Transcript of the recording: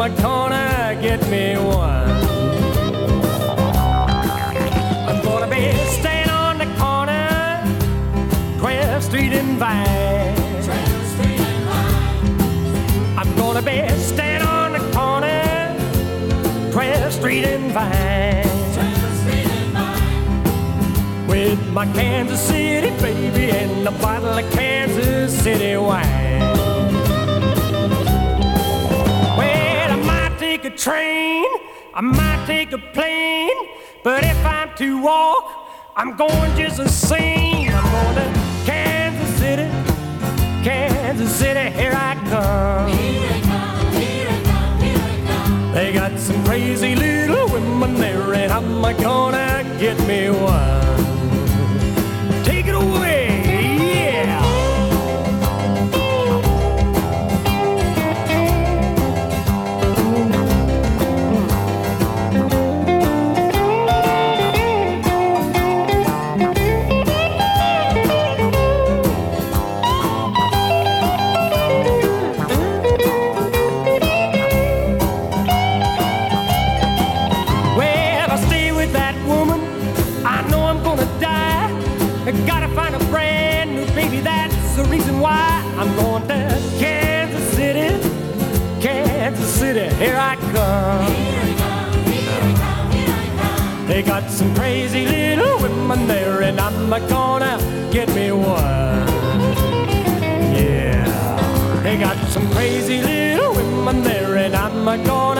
gonna get me one. I'm gonna be staying on the corner, 12th Street and Vine. 12th Street and Vine. I'm gonna be staying on the corner, 12th Street and Vine. 12th Street and Vine. With my Kansas City baby and a bottle of Kansas City wine. Well, I might take a train, I might take a plane, but if I'm to walk, I'm going just the same. I'm going to Kansas City, Kansas City, here I come. Here I come, here I come, here I come. They got some crazy little women there, and I'm gonna get me one. Take it away, yeah. Well, if I stay with that woman, I know I'm gonna die. I gotta find a brand new baby, that's the reason why I'm going to Kansas City, Kansas City, here I come. Here I come, here I come, here I come. They got some crazy little women there, and I'm gonna get me one. Yeah, they got some crazy little women there, and I'm gonna